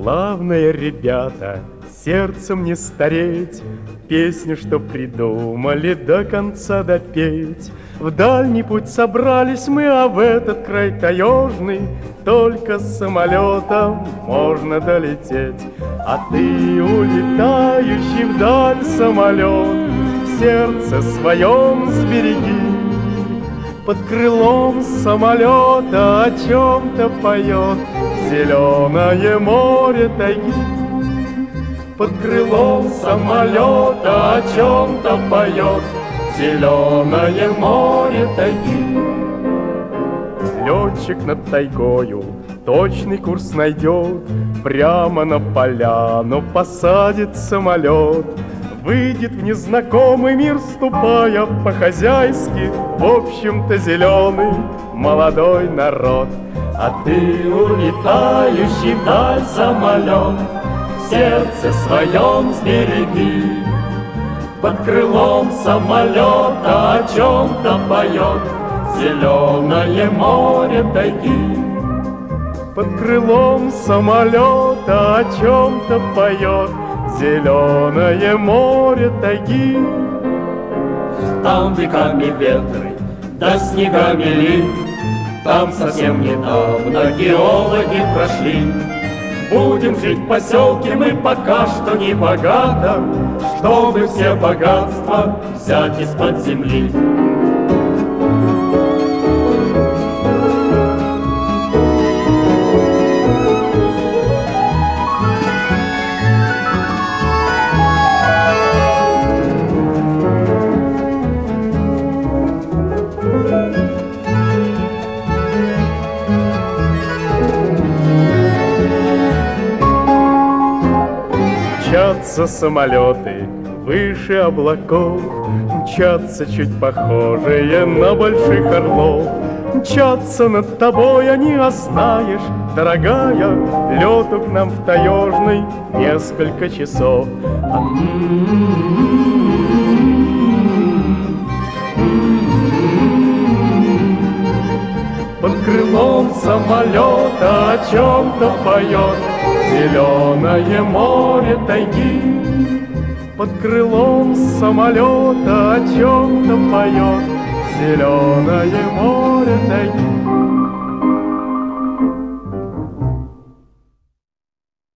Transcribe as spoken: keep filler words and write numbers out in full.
Главное, ребята, сердцем не стареть, песню, что придумали, до конца допеть. В дальний путь собрались мы, а в этот край таежный только с самолетом можно долететь. А ты, улетающий вдаль самолет, в сердце своем сбереги. Под крылом самолета о чем-то поет зеленое море тайги. Под крылом самолета о чем-то поет зеленое море тайги. Летчик над тайгою точный курс найдет, прямо на поляну посадит самолет. Выйдет в незнакомый мир, ступая по-хозяйски, в общем-то зеленый молодой народ. А ты, улетающий вдаль самолет, в сердце своем сбереги. Под крылом самолета о чем-то поет зеленое море тайги. Под крылом самолета о чем-то поет зеленое море тайги. Там веками ветры, да снегами лин, там совсем недавно геологи прошли. Будем жить в поселке мы пока что не богато, чтобы все богатства взять из-под земли. Мчатся самолеты выше облаков, мчатся чуть похожие на больших орлов. Мчатся над тобой они, а знаешь, дорогая, лету к нам в таежный несколько часов. Под крылом самолета о чем-то поет зеленое море тайги. Под крылом самолета о чем-то поет зеленое море тайги.